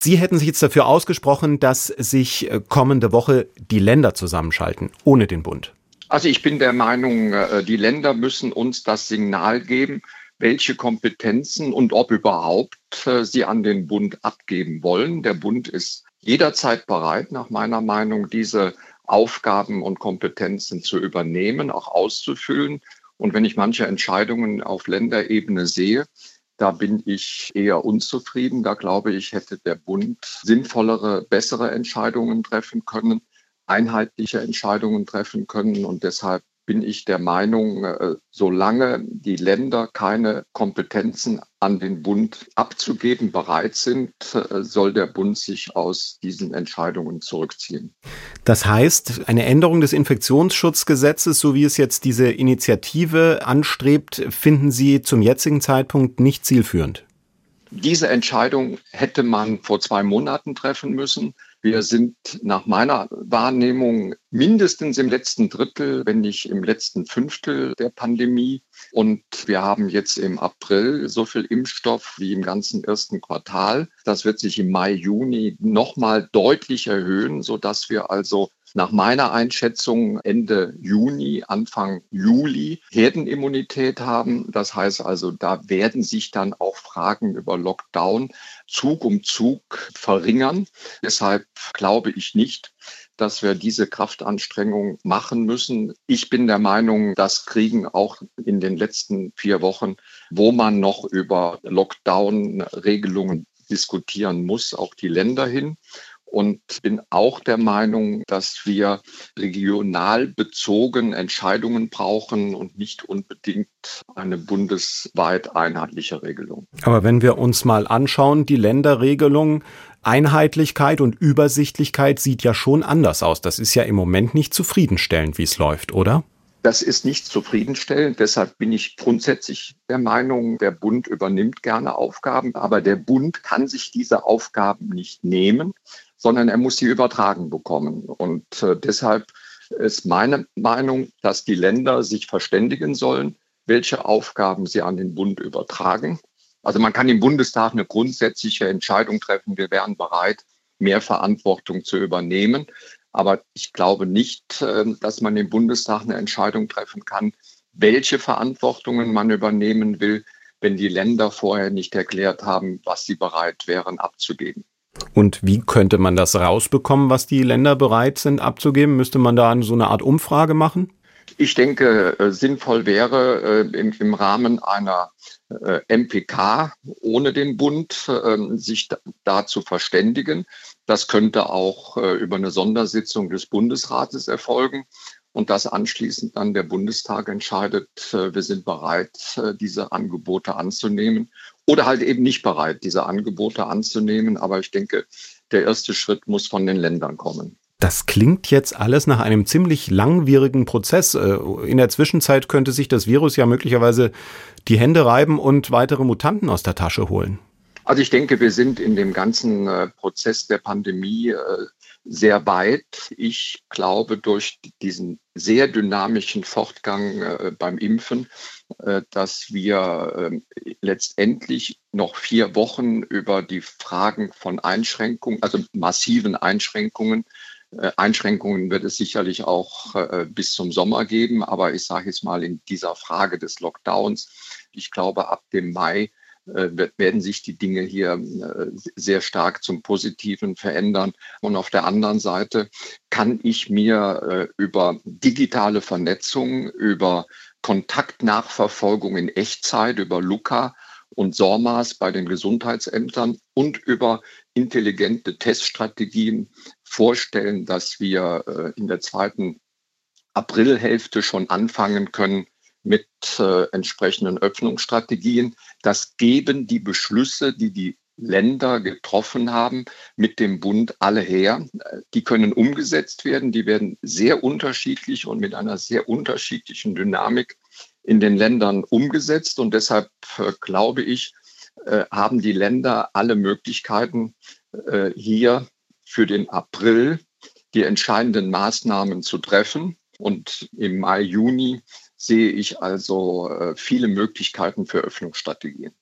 Sie hätten sich jetzt dafür ausgesprochen, dass sich kommende Woche die Länder zusammenschalten, ohne den Bund. Also ich bin der Meinung, die Länder müssen uns das Signal geben, welche Kompetenzen und ob überhaupt sie an den Bund abgeben wollen. Der Bund ist jederzeit bereit, nach meiner Meinung, diese Aufgaben und Kompetenzen zu übernehmen, auch auszufüllen. Und wenn ich manche Entscheidungen auf Länderebene sehe, da bin ich eher unzufrieden. Da glaube ich, hätte der Bund sinnvollere, bessere Entscheidungen treffen können, einheitliche Entscheidungen treffen können. Und deshalb bin ich der Meinung, solange die Länder keine Kompetenzen an den Bund abzugeben bereit sind, soll der Bund sich aus diesen Entscheidungen zurückziehen. Das heißt, eine Änderung des Infektionsschutzgesetzes, so wie es jetzt diese Initiative anstrebt, finden Sie zum jetzigen Zeitpunkt nicht zielführend? Diese Entscheidung hätte man vor 2 Monaten treffen müssen. Wir sind nach meiner Wahrnehmung mindestens im letzten Drittel, wenn nicht im letzten Fünftel der Pandemie. Und wir haben jetzt im April so viel Impfstoff wie im ganzen ersten Quartal. Das wird sich im Mai, Juni nochmal deutlich erhöhen, sodass wir also nach meiner Einschätzung Ende Juni, Anfang Juli Herdenimmunität haben. Das heißt also, da werden sich dann auch Fragen über Lockdown Zug um Zug verringern. Deshalb glaube ich nicht, dass wir diese Kraftanstrengung machen müssen. Ich bin der Meinung, das kriegen auch in den letzten 4 Wochen, wo man noch über Lockdown-Regelungen diskutieren muss, auch die Länder hin. Und bin auch der Meinung, dass wir regional bezogen Entscheidungen brauchen und nicht unbedingt eine bundesweit einheitliche Regelung. Aber wenn wir uns mal anschauen, die Länderregelung, Einheitlichkeit und Übersichtlichkeit sieht ja schon anders aus. Das ist ja im Moment nicht zufriedenstellend, wie es läuft, oder? Das ist nicht zufriedenstellend. Deshalb bin ich grundsätzlich der Meinung, der Bund übernimmt gerne Aufgaben, aber der Bund kann sich diese Aufgaben nicht nehmen, sondern er muss sie übertragen bekommen. Und deshalb ist meine Meinung, dass die Länder sich verständigen sollen, welche Aufgaben sie an den Bund übertragen. Also man kann im Bundestag eine grundsätzliche Entscheidung treffen, wir wären bereit, mehr Verantwortung zu übernehmen. Aber ich glaube nicht, dass man im Bundestag eine Entscheidung treffen kann, welche Verantwortungen man übernehmen will, wenn die Länder vorher nicht erklärt haben, was sie bereit wären abzugeben. Und wie könnte man das rausbekommen, was die Länder bereit sind abzugeben? Müsste man da so eine Art Umfrage machen? Ich denke, sinnvoll wäre im Rahmen einer MPK ohne den Bund sich da zu verständigen. Das könnte auch über eine Sondersitzung des Bundesrates erfolgen und dass anschließend dann der Bundestag entscheidet, wir sind bereit, diese Angebote anzunehmen oder halt eben nicht bereit, diese Angebote anzunehmen. Aber ich denke, der erste Schritt muss von den Ländern kommen. Das klingt jetzt alles nach einem ziemlich langwierigen Prozess. In der Zwischenzeit könnte sich das Virus ja möglicherweise die Hände reiben und weitere Mutanten aus der Tasche holen. Also ich denke, wir sind in dem ganzen Prozess der Pandemie sehr weit. Ich glaube, durch diesen sehr dynamischen Fortgang beim Impfen, dass wir letztendlich noch 4 Wochen über die Fragen von Einschränkungen, also massiven Einschränkungen wird es sicherlich auch bis zum Sommer geben. Aber ich sage jetzt mal in dieser Frage des Lockdowns, ich glaube, ab dem Mai werden sich die Dinge hier sehr stark zum Positiven verändern. Und auf der anderen Seite kann ich mir über digitale Vernetzung, über Kontaktnachverfolgung in Echtzeit, über Luca und SORMAS bei den Gesundheitsämtern und über intelligente Teststrategien vorstellen, dass wir in der zweiten Aprilhälfte schon anfangen können mit entsprechenden Öffnungsstrategien. Das geben die Beschlüsse, die die Länder getroffen haben, mit dem Bund alle her. Die können umgesetzt werden. Die werden sehr unterschiedlich und mit einer sehr unterschiedlichen Dynamik in den Ländern umgesetzt. Und deshalb glaube ich, haben die Länder alle Möglichkeiten, hier für den April die entscheidenden Maßnahmen zu treffen. Und im Mai, Juni sehe ich also viele Möglichkeiten für Öffnungsstrategien.